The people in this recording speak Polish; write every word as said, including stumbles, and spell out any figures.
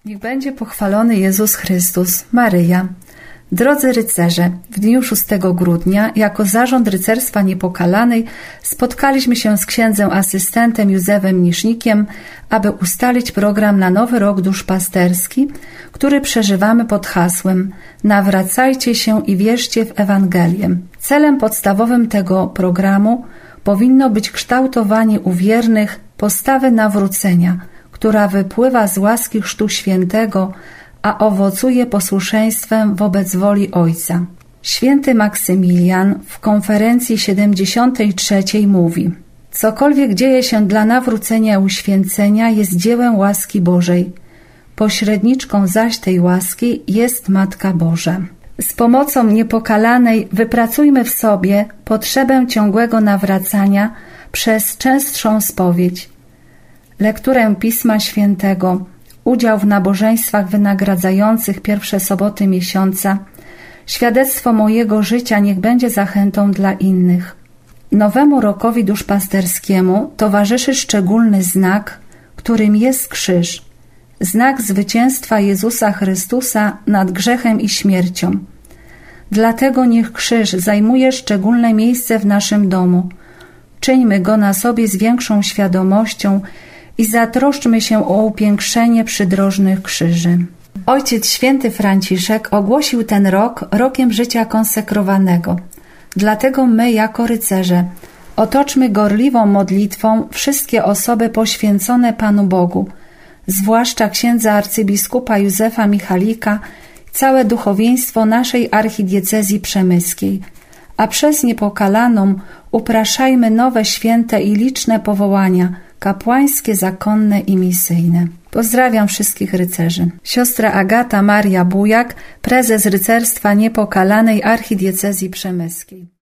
Niech będzie pochwalony Jezus Chrystus. Maryja. Drodzy rycerze, w dniu szóstego grudnia jako Zarząd Rycerstwa Niepokalanej spotkaliśmy się z księdzem asystentem Józefem Nisznikiem, aby ustalić program na nowy rok duszpasterski, który przeżywamy pod hasłem Nawracajcie się i wierzcie w Ewangelię. Celem podstawowym tego programu powinno być kształtowanie u wiernych postawy nawrócenia, która wypływa z łaski Chrztu Świętego, a owocuje posłuszeństwem wobec woli Ojca. Święty Maksymilian w konferencji siedemdziesiątej trzeciej mówi: cokolwiek dzieje się dla nawrócenia i uświęcenia jest dziełem łaski Bożej. Pośredniczką zaś tej łaski jest Matka Boża. Z pomocą Niepokalanej wypracujmy w sobie potrzebę ciągłego nawracania przez częstszą spowiedź, lekturę Pisma Świętego, udział w nabożeństwach wynagradzających pierwsze soboty miesiąca, świadectwo mojego życia niech będzie zachętą dla innych. Nowemu rokowi duszpasterskiemu towarzyszy szczególny znak, którym jest krzyż, znak zwycięstwa Jezusa Chrystusa nad grzechem i śmiercią. Dlatego niech krzyż zajmuje szczególne miejsce w naszym domu. Czyńmy go na sobie z większą świadomością i zatroszczmy się o upiększenie przydrożnych krzyży. Ojciec Święty Franciszek ogłosił ten rok rokiem życia konsekrowanego. Dlatego my, jako rycerze, otoczmy gorliwą modlitwą wszystkie osoby poświęcone Panu Bogu, zwłaszcza księdza arcybiskupa Józefa Michalika, całe duchowieństwo naszej archidiecezji przemyskiej, a przez Niepokalaną upraszajmy nowe święte i liczne powołania, kapłańskie, zakonne i misyjne. Pozdrawiam wszystkich rycerzy. Siostra Agata Maria Bujak, prezes Rycerstwa Niepokalanej Archidiecezji Przemyskiej.